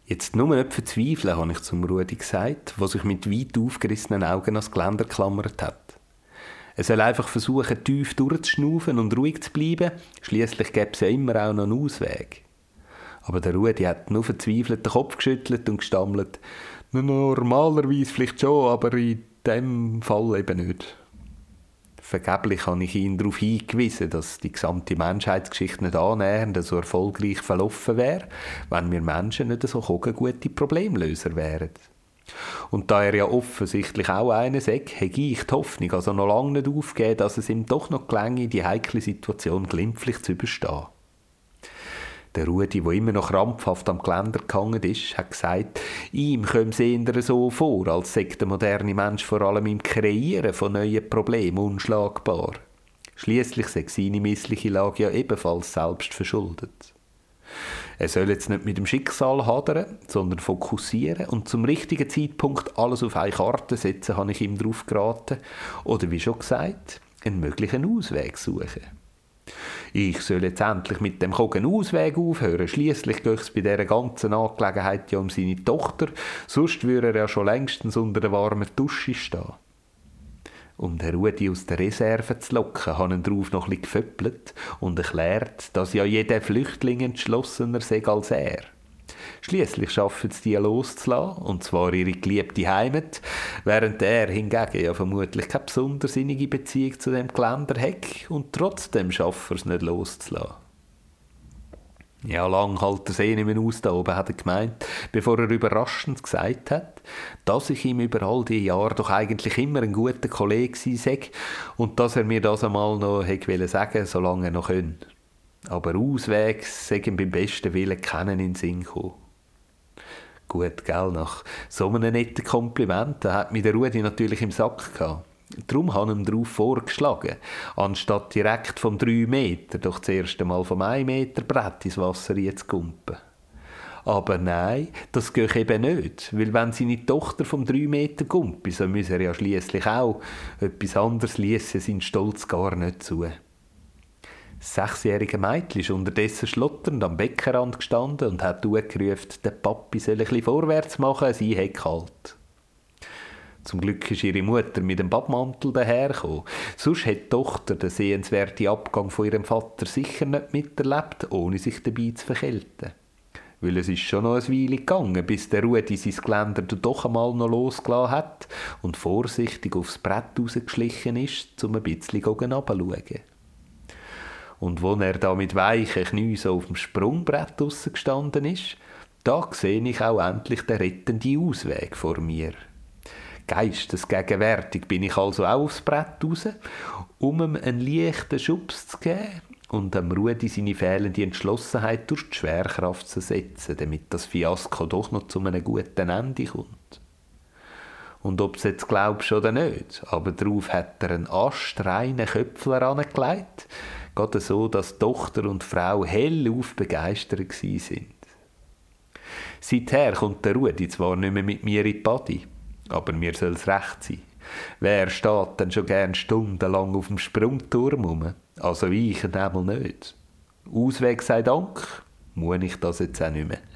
Jetzt nur nicht verzweifeln, habe ich zum Rudi gesagt, der sich mit weit aufgerissenen Augen ans Geländer geklammert hat. Er soll einfach versuchen, tief durchzuschnaufen und ruhig zu bleiben. Schliesslich gäbe es ja immer auch noch einen Ausweg. Aber der Rudi hat nur verzweifelt den Kopf geschüttelt und gestammelt. Normalerweise vielleicht schon, aber in diesem Fall eben nicht. Vergeblich habe ich ihn darauf hingewiesen, dass die gesamte Menschheitsgeschichte nicht annähernd so erfolgreich verlaufen wäre, wenn wir Menschen nicht so gute Problemlöser wären. Und da er ja offensichtlich auch einer sagt, habe ich die Hoffnung also noch lange nicht aufgegeben, dass es ihm doch noch gelänge, die heikle Situation glimpflich zu überstehen. Der Rudi, der immer noch krampfhaft am Geländer gehangen ist, hat gesagt, ihm komme es eher so vor, als sei der moderne Mensch vor allem im Kreieren von neuen Problemen unschlagbar. Schliesslich sei seine missliche Lage ja ebenfalls selbst verschuldet. Er soll jetzt nicht mit dem Schicksal hadern, sondern fokussieren und zum richtigen Zeitpunkt alles auf eine Karte setzen, habe ich ihm darauf geraten. Oder wie schon gesagt, einen möglichen Ausweg suchen. Ich soll jetzt endlich mit dem Ausweg aufhören. Schliesslich geht es bei dieser ganzen Angelegenheit ja um seine Tochter, sonst würde er ja schon längstens unter der warmen Dusche stehen. Um den Rudi aus der Reserve zu locken, haben ihn darauf noch ein bisschen geföppelt und erklärt, dass ja jeder Flüchtling entschlossener sei als er. Schliesslich schaffen sie, die loszulassen, und zwar ihre geliebte Heimat, während er hingegen ja vermutlich keine besonders innige Beziehung zu dem Geländer hat und trotzdem schafft er es nicht loszulassen. Ja, lang hält er sich nicht mehr aus da oben, hat er gemeint, bevor er überraschend gesagt hat, dass ich ihm über all die Jahre doch eigentlich immer ein guter Kollege sei und dass er mir das einmal noch hätte sagen, solange er noch könnte. Aber Ausweg sei ihm beim besten Willen keinen in den Sinn gekommen. Gut, gell, nach so einem netten Kompliment hat mich der Rudi natürlich im Sack gehabt. Darum habe ich ihm darauf vorgeschlagen, anstatt direkt vom 3 Meter doch zuerst einmal vom 1 Meter Brett ins Wasser zu kumpen. Aber nein, das geht eben nicht, weil wenn seine Tochter vom 3 Meter kumpe, so müsse er ja schliesslich auch. Etwas anderes liesse sein Stolz gar nicht zu. Das 6-jährige Mädchen ist unterdessen schlotternd am Beckenrand gestanden und hat gerufen, der Papi soll ein bisschen vorwärts machen, sie hat kalt. Zum Glück ist ihre Mutter mit dem Badmantel dahergekommen. Sonst hätte die Tochter den sehenswerten Abgang von ihrem Vater sicher nicht miterlebt, ohne sich dabei zu verkälten. Weil es ist schon noch eine Weile gegangen, bis der Rudi sein Geländer doch einmal noch losgelassen hat und vorsichtig aufs Brett rausgeschlichen ist, um ein bisschen hinabzuschauen. Und wo er da mit weichen Knien so auf dem Sprungbrett gestanden ist, da sehe ich auch endlich den rettenden Ausweg vor mir. Geistesgegenwärtig bin ich also auch aufs Brett raus, um ihm einen leichten Schubs zu geben und dem Rudi seine fehlende Entschlossenheit durch die Schwerkraft zu setzen, damit das Fiasko doch noch zu einem guten Ende kommt. Und ob du es jetzt glaubst oder nicht, aber darauf hat er einen astreinen Köpfler angelegt, gerade so, dass Tochter und Frau hellauf begeistert sind. Seither kommt der Rudi zwar nicht mehr mit mir in die Body, aber mir soll es recht sein. Wer steht denn schon gern stundenlang auf dem Sprungturm rum? Also ich einmal nicht. Ausweg sei Dank, muss ich das jetzt auch nicht mehr.